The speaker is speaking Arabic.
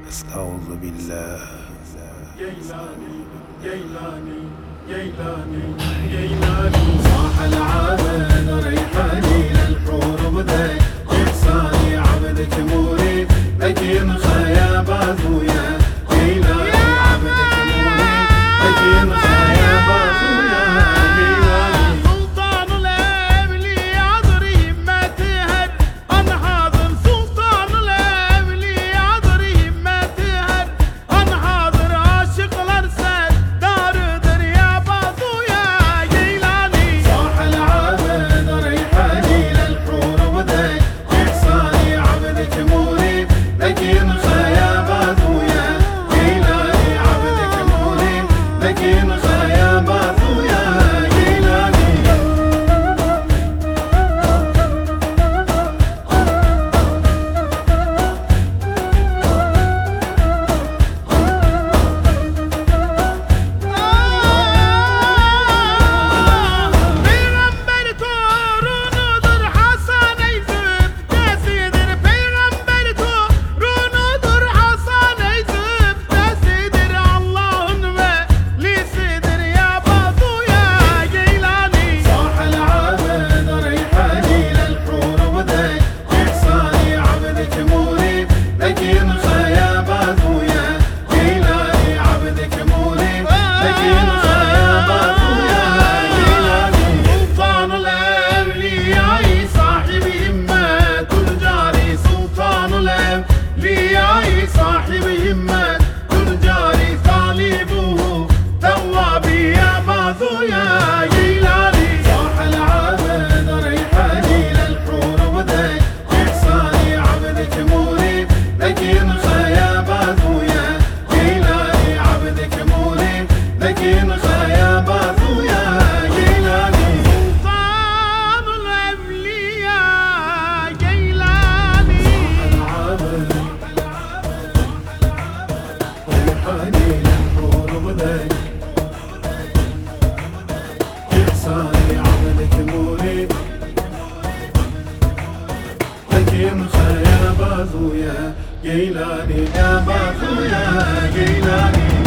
أستعوذ بالله. جيلاني جيلاني جيلاني جيلاني صاح العابد ريحاني للحور بذيك إحساني عبدك مريد أكين خيابات ويا جيلاني عبدك مريد أكين خيابات ويا جيلاني سلطان الأبلي عذري ما تهد أنا حاضر سلطان الأبلي عذري ما تهد أنا حاضر عاشق الأرسل دار دريا باطو يا جيلاني صاح العابد ريحاني للحور بذيك إحساني عبدك مريد أكين خيابات ويا جيلاني عبدك مريد أكين خيابات ويا جيلاني بيغمبر تورون ودر حسن يزف تسيدر بيغمبر تورون ودر حسن يزف تسيدر اللهم لي سيدر يا باطو يا جيلاني صاح العابد ريحاني للحور بذيك إحساني عبدك مريد أكين خيابات ويا جيلاني عبدك مريد أكين خيابات ويا جيلاني سلطان الأولياء صاحب همة كل جاري سلطان الأولياء صاحب همة كل جاري طالبه توابي يا باثو يا جيلاني صاح العابد ريحاني للحور بذيك إحساني عبدك مريد أكين خيابات ويا جيلاني عبدك مريد أكين خيابات ويا جيلاني سلطان الأولياء جيلاني العابد ريحاني للحور بذيك إحساني عبدك مريد أكين خيابات ويا جيلاني يا باثو يا جيلاني